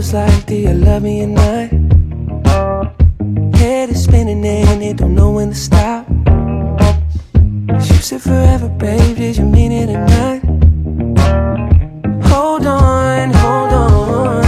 feels like, do you love me or not? Head is spinning and it don't know when to stop. You said forever, babe, did you mean it or not? Hold on, hold on.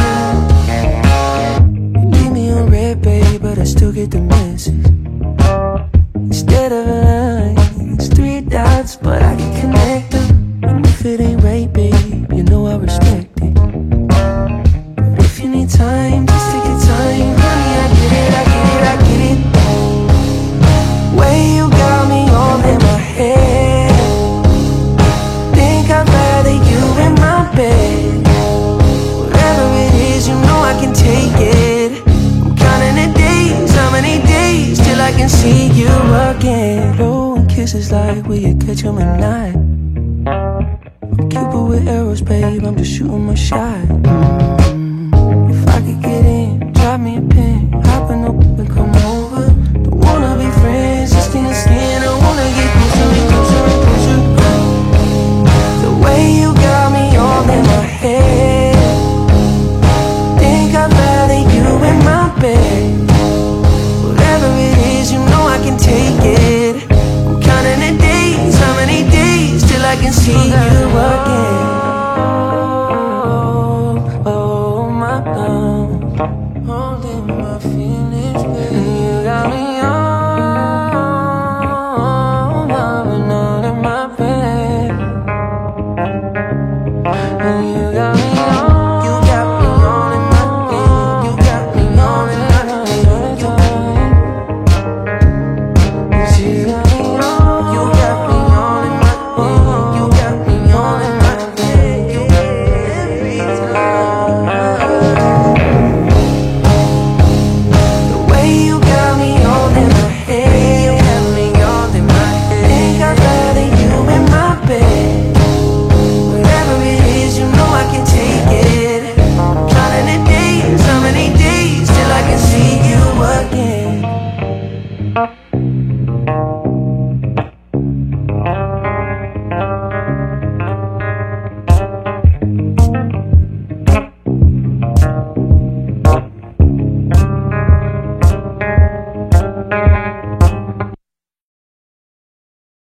You leave me on red, babe, but I still get the message. Instead of a line, it's 3 dots, but I can connect them. And if it ain't right, babe, you know I respect it. But if you need time, just take your time. Honey, I get it, I get it, I get it. Way you got me all in my head. Think I'd rather you in my bed. Whatever it is, you know I can take it. I'm counting the days, how many days till I can see you again. Blowing kisses like will you catch 'em at night? I'm Cupid with arrows, babe, I'm just shooting my shot. If I could get in, drop me a pin, hop in the and come over. Don't wanna be friends, just skin to skin. I wanna get closer and closer and closer. The way you got me all in my head. Think I'd rather you in my bed. Whatever it is, you know I can take it. I'm counting the days, how many days till I can see you again. Oh my love, holding my feelings, baby. You got me all loving all in my bed. And you got me